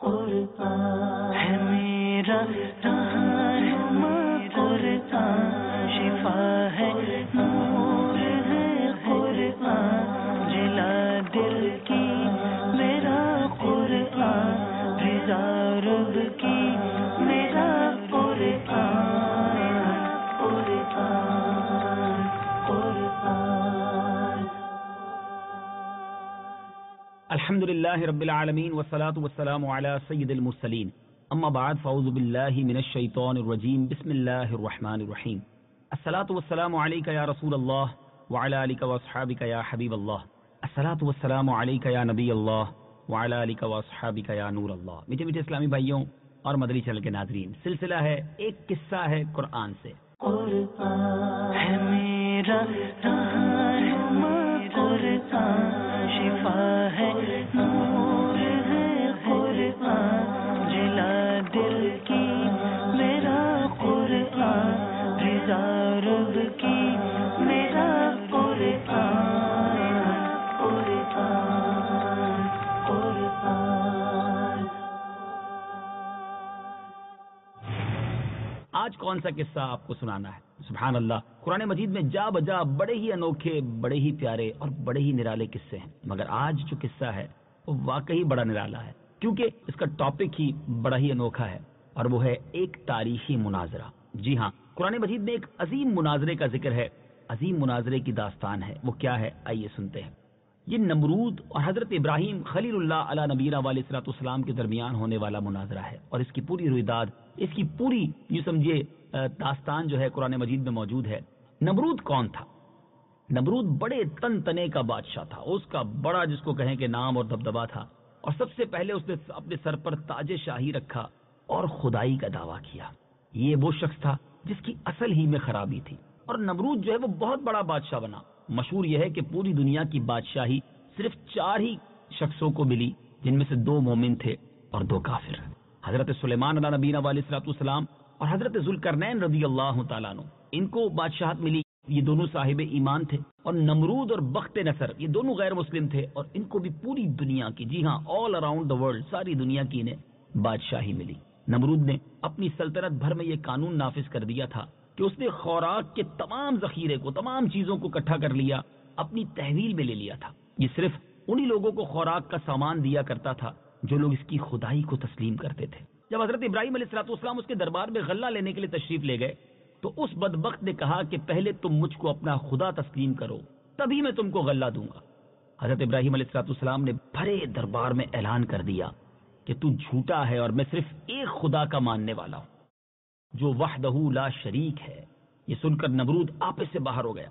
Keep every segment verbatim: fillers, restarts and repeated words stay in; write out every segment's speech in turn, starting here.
قرآن ہے میرا رہنما، قرآن شفا ہے، نور ہے قرآن، جلا دل کی میرا قرآن، رضا رب کی میرا قرآن، قرآن قرآن۔ الحمد للہ رب العالمین والصلاة والسلام علی سید المرسلین، اما بعد فاعوذ باللہ من الشیطان الرجیم، بسم اللہ الرحمن الرحیم۔ الصلاة والسلام علیک یا رسول اللہ وعلی آلک واصحابک یا حبیب اللہ، الصلاة والسلام علیک یا نبی اللہ وعلی آلک واصحابک یا نور اللہ۔ میٹھے میٹھے اسلامی بھائیوں اور مدنی چینل کے ناظرین، سلسلہ ہے ایک قصہ ہے قرآن سے۔ قرآن ہے میرا رہنما، قرآن شفا ہے، نور ہے قرآن، جلا دل کی میرا قرآن، رضا رب کی میرا قرآن، قرآن قرآن۔ آج کون سا قصہ آپ کو سنانا ہے؟ سبحان اللہ، قرآن مجید میں جا بجا بڑے ہی انوکھے، بڑے ہی پیارے اور بڑے ہی نرالے قصے ہیں، مگر آج جو قصہ ہے وہ واقعی بڑا نرالا ہے، کیونکہ اس کا ٹاپک ہی بڑا ہی انوکھا ہے، اور وہ ہے ایک تاریخی مناظرہ۔ جی ہاں، قرآن مجید میں ایک عظیم مناظرے کا ذکر ہے، عظیم مناظرے کی داستان ہے۔ وہ کیا ہے؟ آئیے سنتے ہیں۔ یہ نمرود اور حضرت ابراہیم خلیل اللہ علیہ نبینا علیہ الصلوۃ والسلام کے درمیان ہونے والا مناظرہ ہے، اور اس کی پوری رویداد، اس کی پوری یہ سمجھے داستان جو ہے قرآن مجید میں موجود ہے۔ نمرود کون تھا؟ نمرود بڑے تن تنے کا بادشاہ تھا، اس کا بڑا جس کو کہیں کہ نام اور دبدبا تھا، اور سب سے پہلے اس نے اپنے سر پر تاج شاہی رکھا اور خدائی کا دعویٰ کیا۔ یہ وہ شخص تھا جس کی اصل ہی میں خرابی تھی، اور نمرود جو ہے وہ بہت بڑا بادشاہ بنا۔ مشہور یہ ہے کہ پوری دنیا کی بادشاہی صرف چار ہی شخصوں کو ملی، جن میں سے دو مومن تھے اور دو کافر، حضرت سلیمان علیہ نبینا علیہ الصلوۃ والسلام اور حضرت ذوالقرنین رضی اللہ تعالیٰ عنہ۔ ان کو بادشاہت ملی، یہ دونوں صاحب ایمان تھے، اور نمرود اور بخت نصر یہ دونوں غیر مسلم تھے، اور ان کو بھی پوری دنیا کی، جی ہاں آل اراؤنڈ دا ورلڈ، ساری دنیا کی انہیں بادشاہی ملی۔ نمرود نے اپنی سلطنت بھر میں یہ قانون نافذ کر دیا تھا کہ اس نے خوراک کے تمام ذخیرے کو، تمام چیزوں کو اکٹھا کر لیا، اپنی تحویل میں لے لیا تھا۔ یہ صرف انہی لوگوں کو خوراک کا سامان دیا کرتا تھا جو لوگ اس کی خدائی کو تسلیم کرتے تھے۔ جب حضرت ابراہیم علیہ الصلوۃ والسلام اس کے دربار میں غلہ لینے کے لیے تشریف لے گئے تو اس بدبخت نے کہا کہ پہلے تم مجھ کو اپنا خدا تسلیم کرو، تبھی میں تم کو غلہ دوں گا۔ حضرت ابراہیم علیہ الصلوۃ والسلام نے بھرے دربار میں اعلان کر دیا کہ تو جھوٹا ہے اور میں صرف ایک خدا کا ماننے والا ہوں جو وحدہ لا شریک ہے۔ یہ سن کر نمرود آپے سے باہر ہو گیا،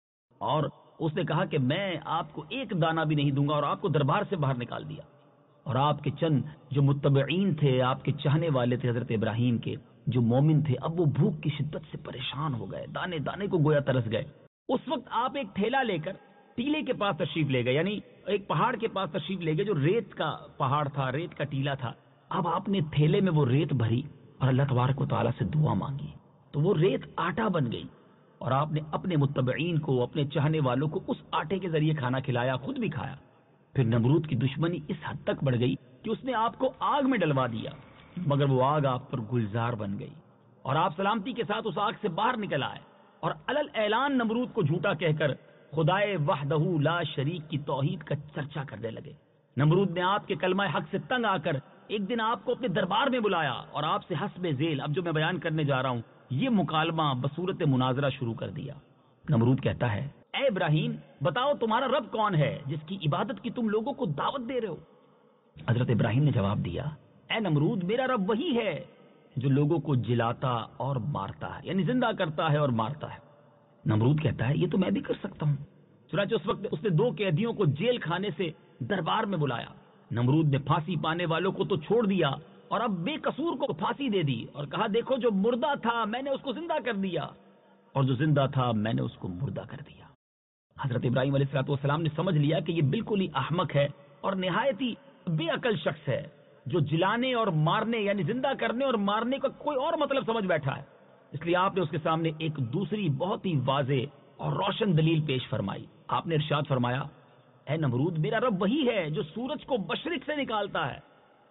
اور اس نے کہا کہ میں آپ کو ایک دانہ بھی نہیں دوں گا، اور آپ کو دربار سے باہر نکال دیا۔ اور آپ کے چند جو متبعین تھے، آپ کے چاہنے والے تھے حضرت ابراہیم کے، جو مومن تھے، اب وہ بھوک کی شدت سے پریشان ہو گئے، دانے دانے کو گویا ترس گئے۔ اس وقت آپ ایک ٹھیلا لے کر ٹیلے کے پاس تشریف لے گئے، یعنی ایک پہاڑ کے پاس تشریف لے گئے جو ریت کا پہاڑ تھا، ریت کا ٹیلا تھا۔ اب آپ نے تھیلے میں وہ ریت بھری اور اللہ تبارک و تعالیٰ سے دعا مانگی، تو وہ ریت آٹا بن گئی، اور آپ نے اپنے متبعین کو، اپنے چاہنے والوں کو اس آٹے کے ذریعے کھانا کھلایا، خود بھی کھایا۔ پھر نمرود کی دشمنی اس حد تک بڑھ گئی کہ اس نے آپ کو آگ میں ڈلوا دیا، مگر وہ آگ آپ پر گلزار بن گئی، اور آپ سلامتی کے ساتھ اس آگ سے باہر نکل آئے، اور علل اعلان نمرود کو جھوٹا کہہ کر خدائے وحدہ لا شریک کی توحید کا چرچا کرنے لگے۔ نمرود نے آپ کے کلمہ حق سے تنگ آ کر ایک دن آپ کو اپنے دربار میں بلایا، اور آپ سے حسب ذیل اب جو میں بیان کرنے جا رہا ہوں یہ مکالمہ بصورت مناظرہ شروع کر دیا۔ نمرود کہتا ہے، اے ابراہیم بتاؤ تمہارا رب کون ہے جس کی عبادت کی تم لوگوں کو دعوت دے رہے ہو؟ حضرت ابراہیم نے جواب دیا، اے نمرود میرا رب وہی ہے جو لوگوں کو جلاتا اور مارتا ہے، یعنی زندہ کرتا ہے اور مارتا ہے۔ نمرود کہتا ہے، یہ تو میں بھی کر سکتا ہوں۔ چنانچہ اس وقت اس نے دو قیدیوں کو جیل خانے سے دربار میں بلایا۔ نمرود نے پھانسی پانے والوں کو تو چھوڑ دیا، اور اب بے قصور کو پھانسی دے دی، اور کہا دیکھو جو مردہ تھا میں نے اس کو زندہ کر دیا، اور جو زندہ تھا میں نے اس کو مردہ کر دیا۔ حضرت ابراہیم علیہ الصلوۃ والسلام نے سمجھ لیا کہ یہ بالکل ہی احمق ہے اور نہایت ہی بے عقل شخص ہے، جو جلانے اور مارنے یعنی زندہ کرنے اور مارنے کا کوئی اور مطلب سمجھ بیٹھا ہے۔ اس لیے آپ نے اس کے سامنے ایک دوسری بہت ہی واضح اور روشن دلیل پیش فرمائی۔ آپ نے ارشاد فرمایا، اے نمرود میرا رب وہی ہے جو سورج کو مشرق سے نکالتا ہے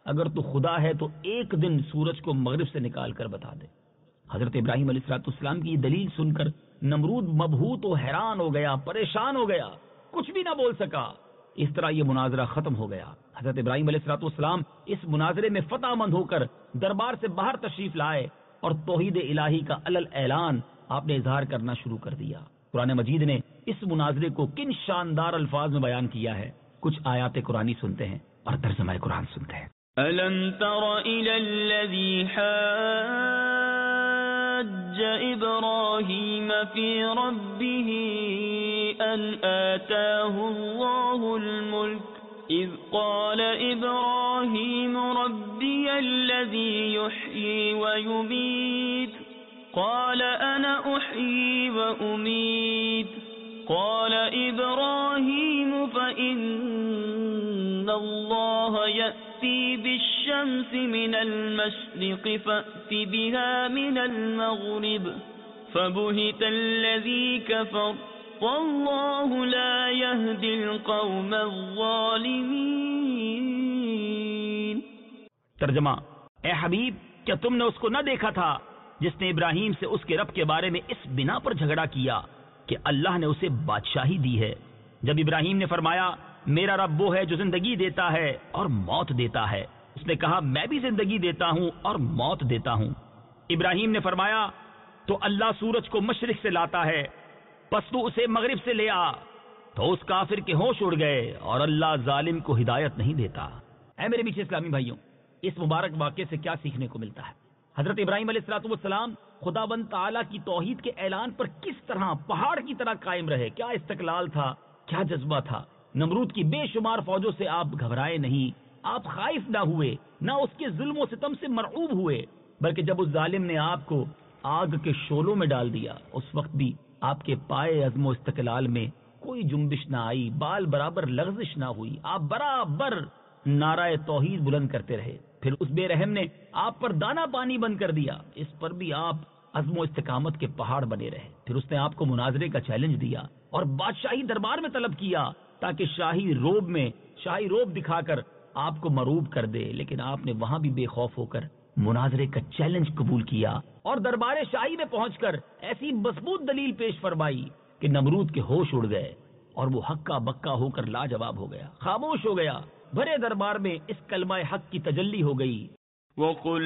اگر تو خدا ہے تو ایک دن سورج کو مغرب سے نکال کر بتا دے۔ حضرت ابراہیم علیہ الصلوۃ والسلام کی یہ دلیل سن کر نمرود مبہوت و حیران ہو گیا، پریشان ہو گیا، کچھ بھی نہ بول سکا۔ اس طرح یہ مناظرہ ختم ہو گیا۔ حضرت ابراہیم علیہ الصلوۃ والسلام اس مناظرے میں فتح مند ہو کر دربار سے باہر تشریف لائے اور توحید الہی کا علل اعلان آپ نے اظہار کرنا شروع کر دیا۔ قرآن مجید نے اس مناظرے کو کن شاندار الفاظ میں بیان کیا ہے، کچھ آیات قرآنی سنتے ہیں اور ترجمہ قرآن سنتے ہیں۔ أَلَمْ تَرَ إِلَى الَّذِي حَاجَّ إِبْرَاهِيمَ فِي رَبِّهِ أَنْ آتَاهُ اللَّهُ الْمُلْكَ إِذْ قَالَ إِبْرَاهِيمُ رَبِّيَ الَّذِي يُحْيِي وَيُمِيتُ قَالَ أَنَا أُحْيِي وَأُمِيتُ قَالَ إِبْرَاهِيمُ فَإِنَّ اللَّهَ يَأْتِي بِالشَّمْسِ مِنَ الْمَشْرِقِ فَأْتِ بِهَا مِنَ الْمَغْرِبِ فَبُهِتَ الَّذِي كَفَرَ وَاللَّهُ لَا يَهْدِي الْقَوْمَ الظَّالِمِينَ۔ ترجمہ: اے حبیب، کیا تم نے اس کو نہ دیکھا تھا جس نے ابراہیم سے اس کے رب کے بارے میں اس بنا پر جھگڑا کیا کہ اللہ نے اسے بادشاہی دی ہے؟ جب ابراہیم نے فرمایا میرا رب وہ ہے جو زندگی دیتا ہے اور موت دیتا ہے، اس نے کہا میں بھی زندگی دیتا ہوں اور موت دیتا ہوں۔ ابراہیم نے فرمایا تو اللہ سورج کو مشرق سے لاتا ہے، پس تو اسے مغرب سے لے آ، تو اس کافر کے ہوش اڑ گئے اور اللہ ظالم کو ہدایت نہیں دیتا۔ اے میرے میٹھے اسلامی بھائیوں، اس مبارک واقعے سے کیا سیکھنے کو ملتا ہے؟ حضرت ابراہیم علیہ الصلوۃ والسلام خداوند تعالیٰ کی توحید کے اعلان پر کس طرح پہاڑ کی طرح قائم رہے، کیا استقلال تھا، کیا جذبہ تھا۔ نمرود کی بے شمار فوجوں سے آپ گھبرائے نہیں، آپ خائف نہ ہوئے، نہ اس کے ظلم و ستم سے مرعوب ہوئے، بلکہ جب اس ظالم نے آپ کو آگ کے شعلوں میں ڈال دیا اس وقت بھی آپ کے پائے عزم و استقلال میں کوئی جنبش نہ آئی، بال برابر لغزش نہ ہوئی، آپ برابر نعرہ توحید بلند کرتے رہے۔ پھر اس بے رحم نے آپ پر دانا پانی بند کر دیا، اس پر بھی آپ عزم و استقامت کے پہاڑ بنے رہے۔ پھر اس نے آپ کو مناظرے کا چیلنج دیا اور بادشاہی دربار میں طلب کیا تاکہ شاہی روب میں شاہی روب دکھا کر آپ کو مروب کر دے، لیکن آپ نے وہاں بھی بے خوف ہو کر مناظرے کا چیلنج قبول کیا اور دربار شاہی میں پہنچ کر ایسی مضبوط دلیل پیش فرمائی کہ نمرود کے ہوش اڑ گئے اور وہ ہکا بکا ہو کر لاجواب ہو گیا، خاموش ہو گیا۔ بھرے دربار میں اس کلمہ حق کی تجلی ہو گئی۔ وَقُلْ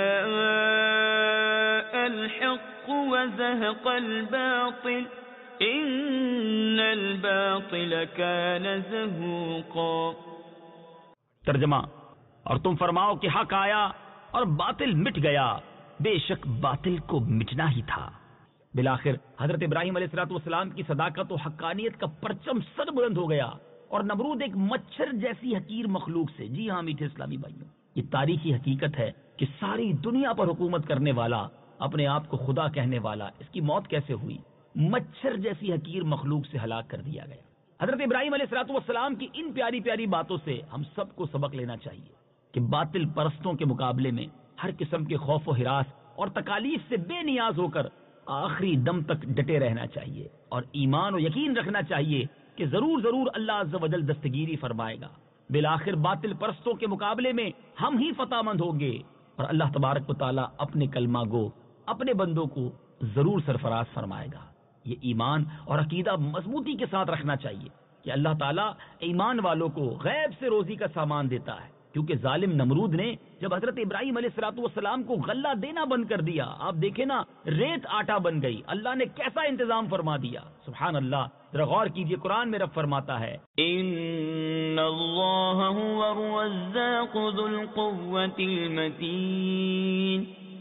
جَاءَ الْحَقُّ وَزَهَقَ الْبَاطِلُ إِنَّ الْبَاطِلَ كَانَ زَهُوقًا۔ ترجمہ: اور تم فرماؤ کہ حق آیا اور باطل مٹ گیا، بے شک باطل کو مٹنا ہی تھا۔ بالآخر حضرت ابراہیم علیہ الصلوۃ والسلام کی صداقت و حقانیت کا پرچم سر بلند ہو گیا اور نمرود ایک مچھر جیسی حقیر مخلوق سے، جی ہاں میٹھے اسلامی بھائیوں، یہ تاریخی حقیقت ہے کہ ساری دنیا پر حکومت کرنے والا، اپنے آپ کو خدا کہنے والا، اس کی موت کیسے ہوئی؟ مچھر جیسی حقیر مخلوق سے ہلاک کر دیا گیا۔ حضرت ابراہیم علیہ الصلوۃ والسلام کی ان پیاری پیاری باتوں سے ہم سب کو سبق لینا چاہیے کہ باطل پرستوں کے مقابلے میں ہر قسم کے خوف و ہراس اور تکالیف سے بے نیاز ہو کر آخری دم تک ڈٹے رہنا چاہیے اور ایمان و یقین رکھنا چاہیے کہ ضرور ضرور اللہ عز و جل دستگیری فرمائے گا۔ بالآخر باطل پرستوں کے مقابلے میں ہم ہی فتح مند ہوں گے اور اللہ تبارک و تعالیٰ اپنے کلمہ گو اپنے بندوں کو ضرور سرفراز فرمائے گا۔ یہ ایمان اور عقیدہ مضبوطی کے ساتھ رکھنا چاہیے کہ اللہ تعالیٰ ایمان والوں کو غیب سے روزی کا سامان دیتا ہے، کیونکہ ظالم نمرود نے جب حضرت ابراہیم علیہ الصلوۃ والسلام کو غلہ دینا بند کر دیا، آپ دیکھیں نا، ریت آٹا بن گئی، اللہ نے کیسا انتظام فرما دیا۔ سبحان اللہ، ذرا غور کیجئے، قرآن میں رب فرماتا ہے ان اللہ هو الرزاق ذو القوة المتین۔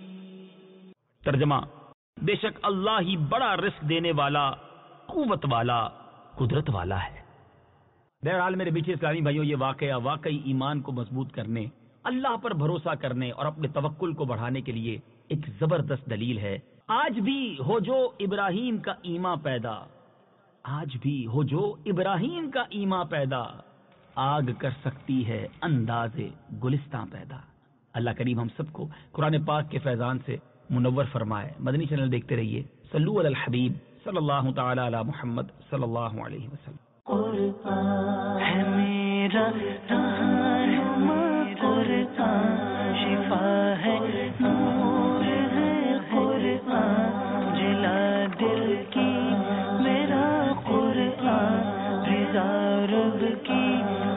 ترجمہ: بے شک اللہ ہی بڑا رزق دینے والا، قوت والا، قدرت والا ہے۔ بہرحال میرے میٹھے اسلامی بھائیوں، یہ واقعہ واقعی ایمان کو مضبوط کرنے، اللہ پر بھروسہ کرنے اور اپنے توکل کو بڑھانے کے لیے ایک زبردست دلیل ہے۔ آج بھی ہو جو ابراہیم کا ایمان پیدا، آج بھی ہو جو ابراہیم کا ایمان پیدا، آگ کر سکتی ہے انداز گلستان پیدا۔ اللہ کریم ہم سب کو قرآن پاک کے فیضان سے منور فرمائے۔ مدنی چینل دیکھتے رہیے۔ صلو علی الحبیب صلی اللہ تعالی علی محمد صلی اللہ علیہ وسلم۔ قرآن ہے میرا رہنما، قرآن قرآن شفا ہے نور ہے قرآن جلا دل کی میرا قرآن رضا رب کی